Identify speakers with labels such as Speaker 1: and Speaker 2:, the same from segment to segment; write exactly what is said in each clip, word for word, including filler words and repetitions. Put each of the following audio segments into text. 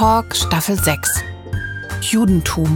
Speaker 1: Talk Staffel sechs. Judentum.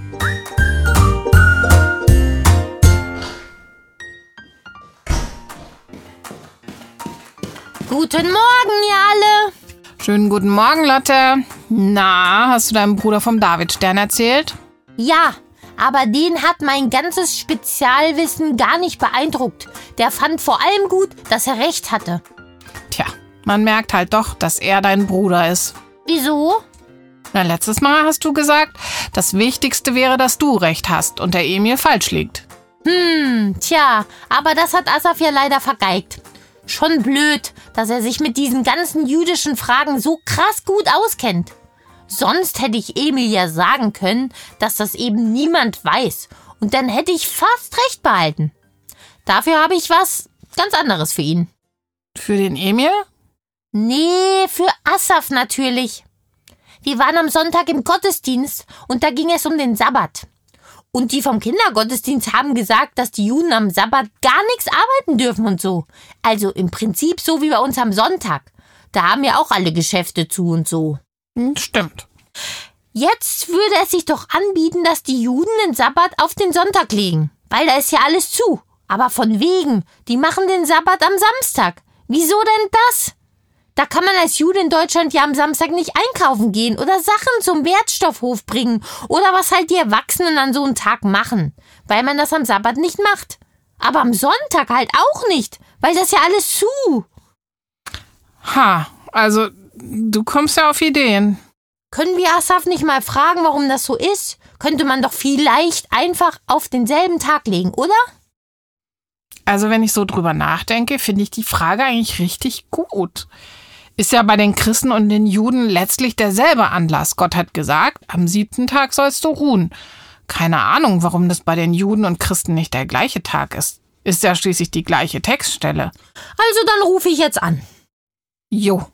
Speaker 2: Guten Morgen, ihr alle!
Speaker 1: Schönen guten Morgen, Lotte. Na, hast du deinem Bruder vom Davidstern erzählt?
Speaker 2: Ja, aber den hat mein ganzes Spezialwissen gar nicht beeindruckt. Der fand vor allem gut, dass er recht hatte.
Speaker 1: Tja, man merkt halt doch, dass er dein Bruder ist.
Speaker 2: Wieso?
Speaker 1: Na, letztes Mal hast du gesagt, das Wichtigste wäre, dass du recht hast und der Emil falsch liegt.
Speaker 2: Hm, tja, aber das hat Asaf ja leider vergeigt. Schon blöd, dass er sich mit diesen ganzen jüdischen Fragen so krass gut auskennt. Sonst hätte ich Emil ja sagen können, dass das eben niemand weiß. Und dann hätte ich fast recht behalten. Dafür habe ich was ganz anderes für ihn.
Speaker 1: Für den Emil?
Speaker 2: Nee, für Asaf natürlich. Wir waren am Sonntag im Gottesdienst und da ging es um den Sabbat. Und die vom Kindergottesdienst haben gesagt, dass die Juden am Sabbat gar nichts arbeiten dürfen und so. Also im Prinzip so wie bei uns am Sonntag. Da haben ja auch alle Geschäfte zu und so.
Speaker 1: Stimmt.
Speaker 2: Jetzt würde es sich doch anbieten, dass die Juden den Sabbat auf den Sonntag legen. Weil da ist ja alles zu. Aber von wegen, die machen den Sabbat am Samstag. Wieso denn das? Da kann man als Jude in Deutschland ja am Samstag nicht einkaufen gehen oder Sachen zum Wertstoffhof bringen oder was halt die Erwachsenen an so einem Tag machen, weil man das am Sabbat nicht macht. Aber am Sonntag halt auch nicht, weil das ja alles zu.
Speaker 1: Ha, also du kommst ja auf Ideen.
Speaker 2: Können wir Asaf nicht mal fragen, warum das so ist? Könnte man doch vielleicht einfach auf denselben Tag legen, oder?
Speaker 1: Also wenn ich so drüber nachdenke, finde ich die Frage eigentlich richtig gut. Ist ja bei den Christen und den Juden letztlich derselbe Anlass. Gott hat gesagt, am siebten Tag sollst du ruhen. Keine Ahnung, warum das bei den Juden und Christen nicht der gleiche Tag ist. Ist ja schließlich die gleiche Textstelle.
Speaker 2: Also dann rufe ich jetzt an.
Speaker 1: Jo.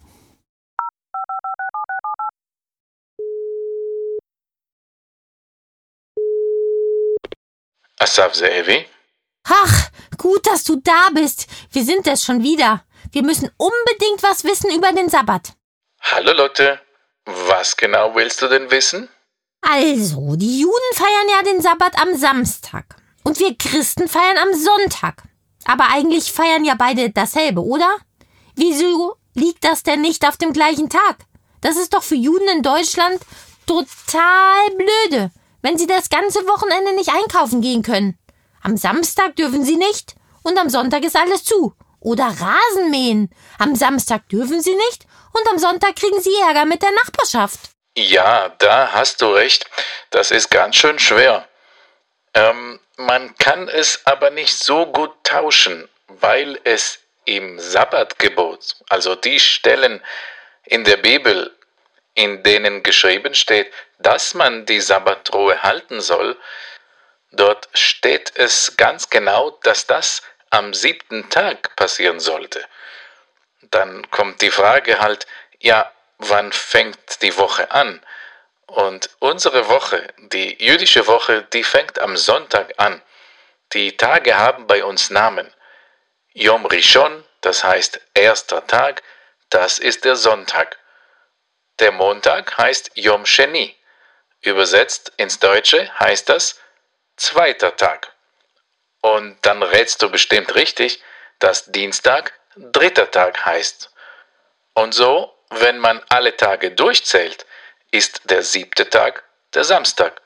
Speaker 3: Asaf Ze'evi?
Speaker 2: Ach, gut, dass du da bist. Wir sind es schon wieder. Wir müssen unbedingt was wissen über den Sabbat.
Speaker 3: Hallo Lotte, was genau willst du denn wissen?
Speaker 2: Also, die Juden feiern ja den Sabbat am Samstag und wir Christen feiern am Sonntag. Aber eigentlich feiern ja beide dasselbe, oder? Wieso liegt das denn nicht auf dem gleichen Tag? Das ist doch für Juden in Deutschland total blöde, wenn sie das ganze Wochenende nicht einkaufen gehen können. Am Samstag dürfen sie nicht und am Sonntag ist alles zu. Oder Rasen mähen. Am Samstag dürfen sie nicht und am Sonntag kriegen sie Ärger mit der Nachbarschaft.
Speaker 3: Ja, da hast du recht. Das ist ganz schön schwer. Ähm, man kann es aber nicht so gut tauschen, weil es im Sabbatgebot, also die Stellen in der Bibel, in denen geschrieben steht, dass man die Sabbatruhe halten soll, dort steht es ganz genau, dass das am siebten Tag passieren sollte. Dann kommt die Frage halt, ja, wann fängt die Woche an? Und unsere Woche, die jüdische Woche, die fängt am Sonntag an. Die Tage haben bei uns Namen. Yom Rishon, das heißt erster Tag, das ist der Sonntag. Der Montag heißt Yom Sheni. Übersetzt ins Deutsche heißt das zweiter Tag. Und dann rätst du bestimmt richtig, dass Dienstag dritter Tag heißt. Und so, wenn man alle Tage durchzählt, ist der siebte Tag der Samstag.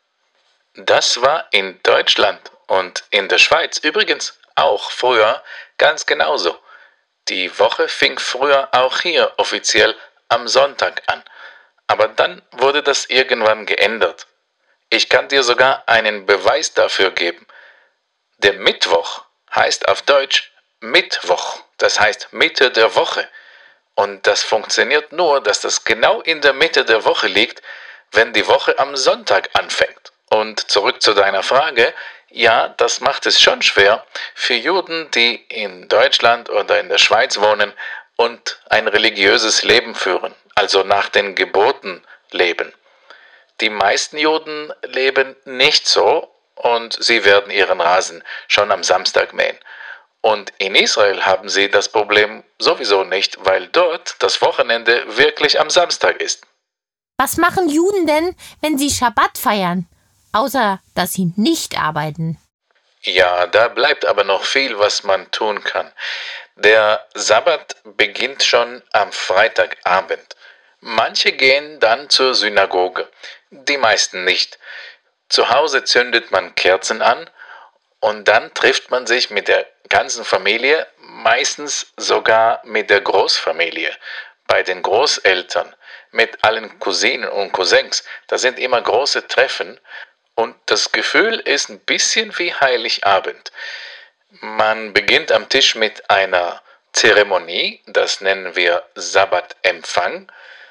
Speaker 3: Das war in Deutschland und in der Schweiz übrigens auch früher ganz genauso. Die Woche fing früher auch hier offiziell am Sonntag an. Aber dann wurde das irgendwann geändert. Ich kann dir sogar einen Beweis dafür geben. Der Mittwoch heißt auf Deutsch Mittwoch, das heißt Mitte der Woche. Und das funktioniert nur, dass das genau in der Mitte der Woche liegt, wenn die Woche am Sonntag anfängt. Und zurück zu deiner Frage, ja, das macht es schon schwer für Juden, die in Deutschland oder in der Schweiz wohnen und ein religiöses Leben führen, also nach den Geboten leben. Die meisten Juden leben nicht so und sie werden ihren Rasen schon am Samstag mähen. Und in Israel haben sie das Problem sowieso nicht, weil dort das Wochenende wirklich am Samstag ist.
Speaker 2: Was machen Juden denn, wenn sie Schabbat feiern? Außer, dass sie nicht arbeiten.
Speaker 3: Ja, da bleibt aber noch viel, was man tun kann. Der Sabbat beginnt schon am Freitagabend. Manche gehen dann zur Synagoge, die meisten nicht. Zu Hause zündet man Kerzen an und dann trifft man sich mit der ganzen Familie, meistens sogar mit der Großfamilie, bei den Großeltern, mit allen Cousinen und Cousins. Das sind immer große Treffen und das Gefühl ist ein bisschen wie Heiligabend. Man beginnt am Tisch mit einer Zeremonie, das nennen wir Sabbatempfang.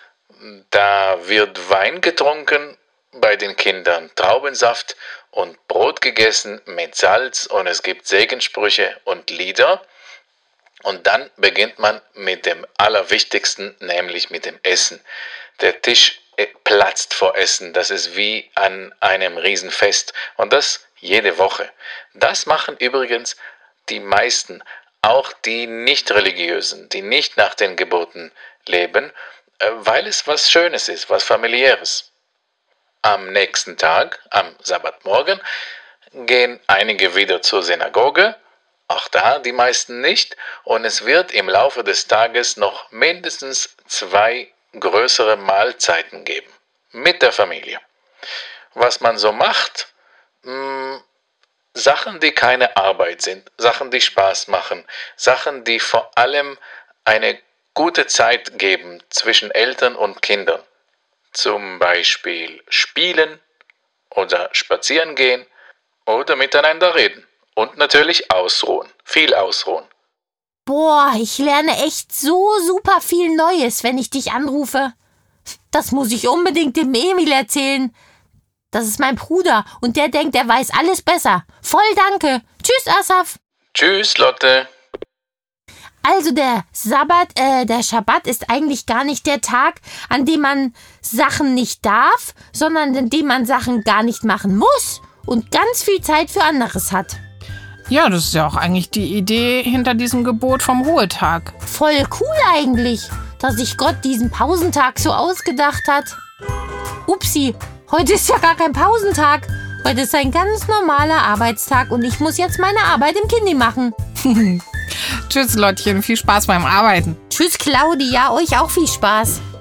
Speaker 3: Da wird Wein getrunken, bei den Kindern Traubensaft und Brot gegessen mit Salz und es gibt Segenssprüche und Lieder. Und dann beginnt man mit dem Allerwichtigsten, nämlich mit dem Essen. Der Tisch platzt vor Essen, das ist wie an einem Riesenfest und das jede Woche. Das machen übrigens die meisten, auch die Nicht-Religiösen, die nicht nach den Geboten leben, weil es was Schönes ist, was Familiäres. Am nächsten Tag, am Sabbatmorgen, gehen einige wieder zur Synagoge, auch da die meisten nicht, und es wird im Laufe des Tages noch mindestens zwei größere Mahlzeiten geben, mit der Familie. Was man so macht, mh, Sachen, die keine Arbeit sind, Sachen, die Spaß machen, Sachen, die vor allem eine gute Zeit geben zwischen Eltern und Kindern. Zum Beispiel spielen oder spazieren gehen oder miteinander reden. Und natürlich ausruhen, viel ausruhen.
Speaker 2: Boah, ich lerne echt so super viel Neues, wenn ich dich anrufe. Das muss ich unbedingt dem Emil erzählen. Das ist mein Bruder und der denkt, er weiß alles besser. Voll danke. Tschüss, Asaf.
Speaker 3: Tschüss, Lotte.
Speaker 2: Also der Sabbat, äh, der Schabbat ist eigentlich gar nicht der Tag, an dem man Sachen nicht darf, sondern an dem man Sachen gar nicht machen muss und ganz viel Zeit für anderes hat.
Speaker 1: Ja, das ist ja auch eigentlich die Idee hinter diesem Gebot vom Ruhetag.
Speaker 2: Voll cool eigentlich, dass sich Gott diesen Pausentag so ausgedacht hat. Upsi, heute ist ja gar kein Pausentag. Heute ist ein ganz normaler Arbeitstag und ich muss jetzt meine Arbeit im Kindi machen.
Speaker 1: Tschüss, Lottchen, viel Spaß beim Arbeiten.
Speaker 2: Tschüss, Claudia, euch auch viel Spaß.